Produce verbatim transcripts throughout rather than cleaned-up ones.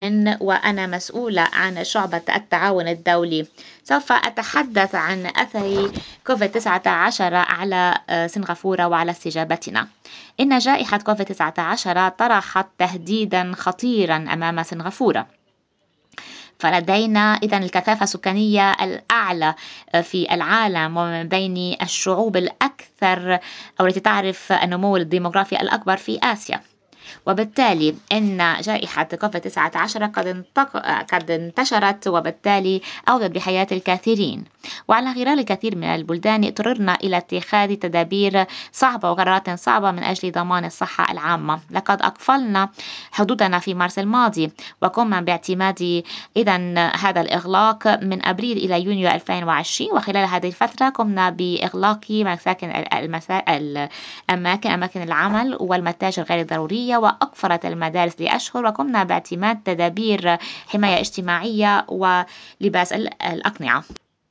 وأنا مسؤولة عن شعبة التعاون الدولي. سوف أتحدث عن أثر كوفيد تسعة عشر على سنغافورة وعلى استجابتنا. إن جائحة كوفيد تسعة عشر طرحت تهديدا خطيرا أمام سنغافورة، فلدينا إذن الكثافة السكانية الأعلى في العالم ومن بين الشعوب الأكثر أو التي تعرف النمو الديموغرافي الأكبر في آسيا. وبالتالي إن جائحة كوفيد تسعة عشر قد, انتق... قد انتشرت وبالتالي أودت بحياة الكثيرين، وعلى غرار الكثير من البلدان اضطررنا إلى اتخاذ تدابير صعبة وقرارات صعبة من أجل ضمان الصحة العامة. لقد أقفلنا حدودنا في مارس الماضي وقمنا باعتماد إذن هذا الإغلاق من أبريل إلى يونيو ألفين وعشرين، وخلال هذه الفترة قمنا بإغلاق مساكن المسا... الأماكن أماكن العمل والمتاجر غير الضرورية، وأقفلت المدارس لأشهر، وقمنا باعتماد تدابير حماية اجتماعية ولباس الأقنعة.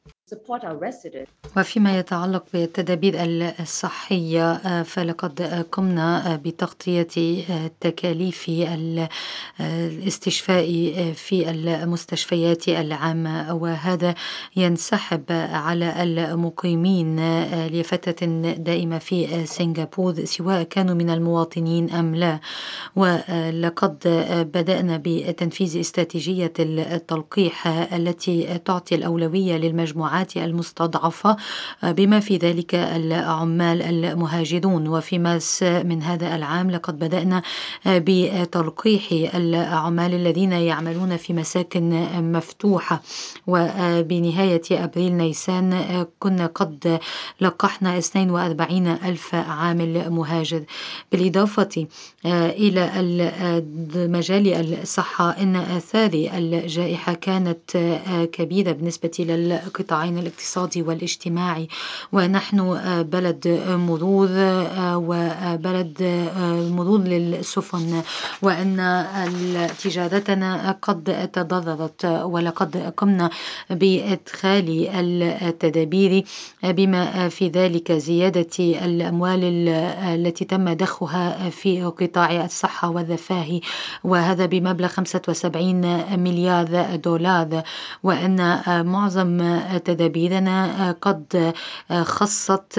وفيما يتعلق بالتدابير الصحية فلقد قمنا بتغطية تكاليف الاستشفاء في المستشفيات العامة، وهذا ينسحب على المقيمين لفترة دائمة في سنغافورة سواء كانوا من المواطنين أم لا. ولقد بدأنا بتنفيذ استراتيجية التلقيح التي تعطي الأولوية للمجموعات المستضعفة بما في ذلك العمال المهاجرون. وفي مارس من هذا العام لقد بدأنا بتلقيح العمال الذين يعملون في مساكن مفتوحة، وبنهاية أبريل نيسان كنا قد لقحنا اثنين وأربعين ألف عامل مهاجر. بالإضافة إلى مجال الصحة إن آثار الجائحة كانت كبيرة بالنسبة للقطاعين الاقتصادي والاجتماعي، ونحن بلد مرور وبلد مرور للسفن، وأن تجارتنا قد تضررت، ولقد قمنا بإدخال التدابير بما في ذلك زيادة الأموال التي تم ضخها في قطاع الصحة والرفاه، وهذا بمبلغ خمسة وسبعين مليار دولار. وأن معظم تدابيرنا قد خصت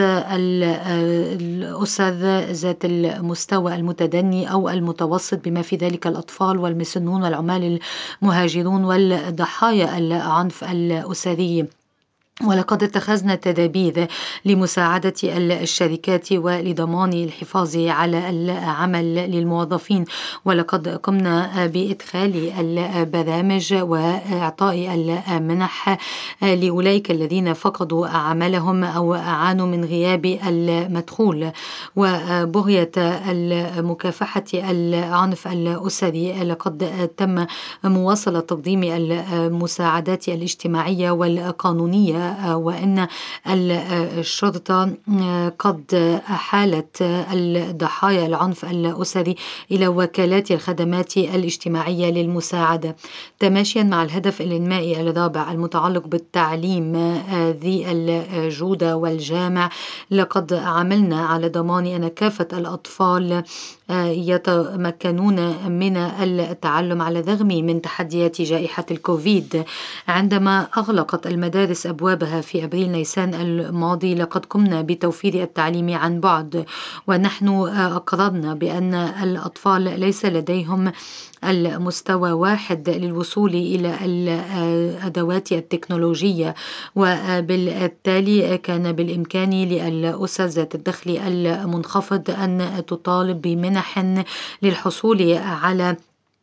الأسر ذات المستوى المتدني أو المتوسط بما في ذلك الأطفال والمسنون والعمال المهاجرون والضحايا العنف الأسري. ولقد اتخذنا تدابير لمساعدة الشركات ولضمان الحفاظ على العمل للموظفين، ولقد قمنا بإدخال البرامج وإعطاء المنح لأولئك الذين فقدوا عملهم أو عانوا من غياب المدخول. وبغية مكافحة العنف الأسري لقد تم مواصلة تقديم المساعدات الاجتماعية والقانونية، وأن الشرطة قد أحالت الضحايا العنف الأسري إلى وكالات الخدمات الاجتماعية للمساعدة، تماشيا مع الهدف الإنمائي الرابع المتعلق بالتعليم ذي الجودة والجامع. لقد عملنا على ضمان أن كافة الأطفال يتمكنون من التعلم على الرغم من تحديات جائحة الكوفيد. عندما أغلقت المدارس أبوابها في أبريل نيسان الماضي لقد قمنا بتوفير التعليم عن بعد، ونحن أقررنا بأن الأطفال ليس لديهم المستوى واحد للوصول إلى الأدوات التكنولوجية، وبالتالي كان بالإمكان للأسر ذات الدخل المنخفض أن تطالب بمنح للحصول على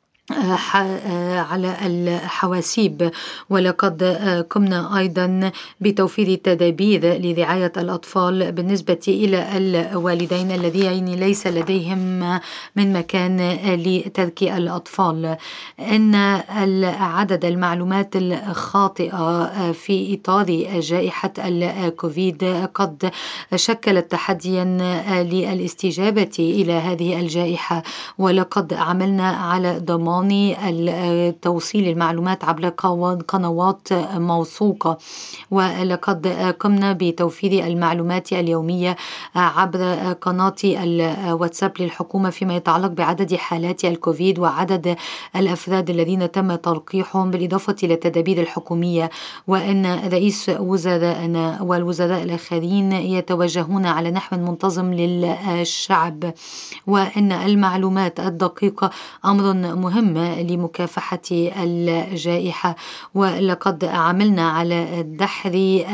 على الحواسيب. ولقد قمنا أيضا بتوفير تدابير لرعاية الأطفال بالنسبة إلى الوالدين الذين ليس لديهم من مكان لترك الأطفال. إن عدد المعلومات الخاطئة في إطار جائحة الكوفيد قد شكلت تحديا للاستجابة إلى هذه الجائحة، ولقد عملنا على ضمان إلكتروني توصيل المعلومات عبر قنوات موثوقة، ولقد قمنا بتوفير المعلومات اليومية عبر قناة الواتساب للحكومة فيما يتعلق بعدد حالات الكوفيد وعدد الأفراد الذين تم تلقيحهم، بالإضافة إلى التدابير الحكومية، وأن رئيس وزرائنا والوزراء الآخرين يتوجهون على نحو منتظم للشعب، وأن المعلومات الدقيقة أمر مهم لمكافحة الجائحة. ولقد عملنا على دحر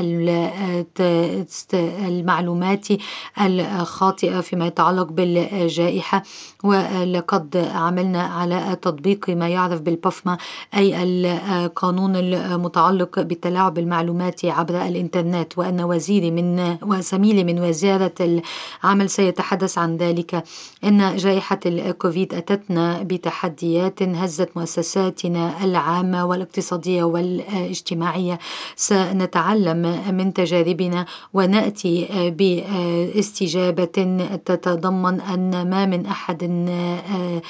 المعلومات الخاطئة فيما يتعلق بالجائحة، ولقد عملنا على تطبيق ما يعرف بالبفما، أي القانون المتعلق بالتلاعب بالمعلومات عبر الإنترنت، وأن وزيري من وزميلي من وزارة العمل سيتحدث عن ذلك. إن جائحة الكوفيد أتتنا بتحديات هزت مؤسساتنا العامة والاقتصادية والاجتماعية. سنتعلم من تجاربنا ونأتي باستجابة تتضمن أن ما من أحد